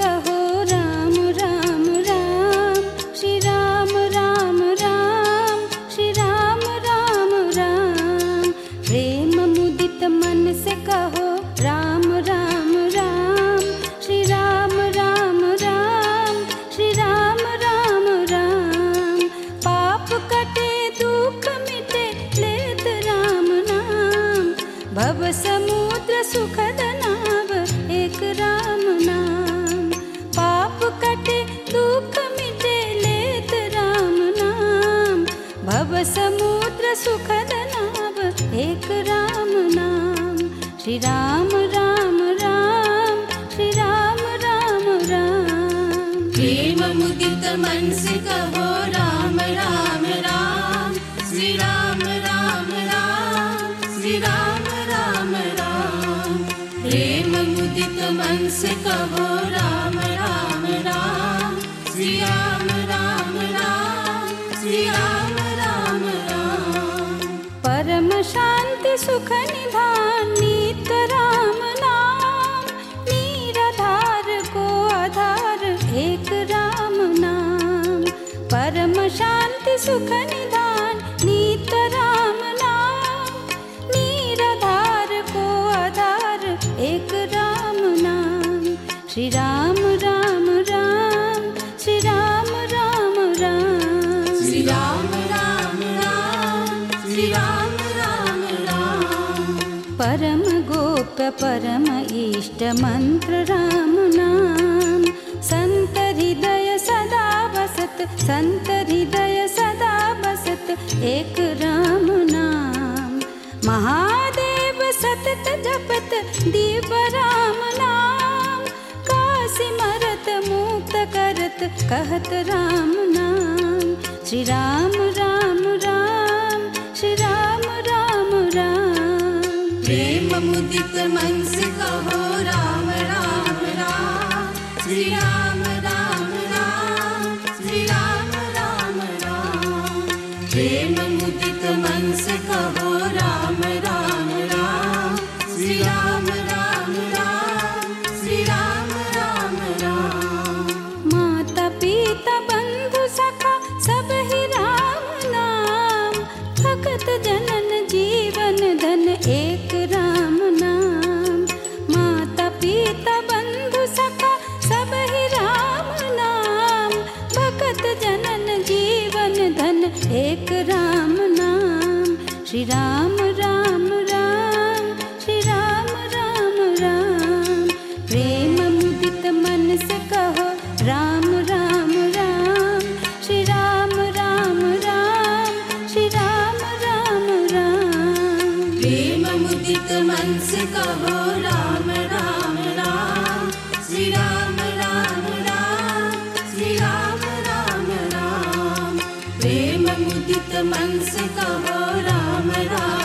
कहो राम राम राम, श्री राम राम राम, श्री राम राम राम। प्रेम मुदित मन से कहो राम राम राम, श्री राम राम राम, श्री राम राम राम। पाप कटे दुख मिटे लेत राम नाम, भव समुद्र सुखद नाव एक राम नाम। पाप कटे दुख मिटे लेत राम नाम, भव समुद्र सुखद नाव एक राम नाम। श्री राम राम राम, श्री राम राम राम। प्रेम मुदित मन से कहो राम राम राम, श्री राम राम राम, श्री राम राम राम। प्रेम मुदित मन से कहो राम राम राम, श्री राम राम राम, श्री राम राम राम। परम शांति सुख निधान नित राम नाम, निराधार को आधार एक राम नाम। परम शांति सुख निधान नित राम नाम, निराधार को आधार एक राम नाम। श्री राम राम राम, श्री राम राम राम। श्री राम राम राम, श्री राम राम राम। परम गोप्य परम इष्ट मंत्र राम नाम, संत हृदय सदा बसत, संत हृदय सदा बसत एक राम नाम। महादेव सतत जपत दिव्य राम नाम, काशी मरत मुक्त करत कहत राम नाम। श्री राम राम राम, श्री राम राम राम। प्रेम मुदित मन से कहो राम राम राम, श्री राम राम राम, श्री राम राम राम। प्रेम मुदित मन से कहो राम राम राम, श्री राम राम राम, श्री राम राम राम। माता पिता बंधु सखा सब ही राम नाम, भगत जनन जीवन धन एक राम नाम। माता पिता बंधु सखा सब ही राम नाम, भगत जनन जीवन धन एक राम नाम। श्री राम राम राम, श्री राम राम राम। प्रेम मुदित मन से कहो राम राम राम, श्री राम राम राम, श्री राम राम राम। प्रेम मुदित मन से कहो राम राम राम, श्री राम राम राम, श्री राम राम राम। प्रेम मुदित मन से कहो राम राम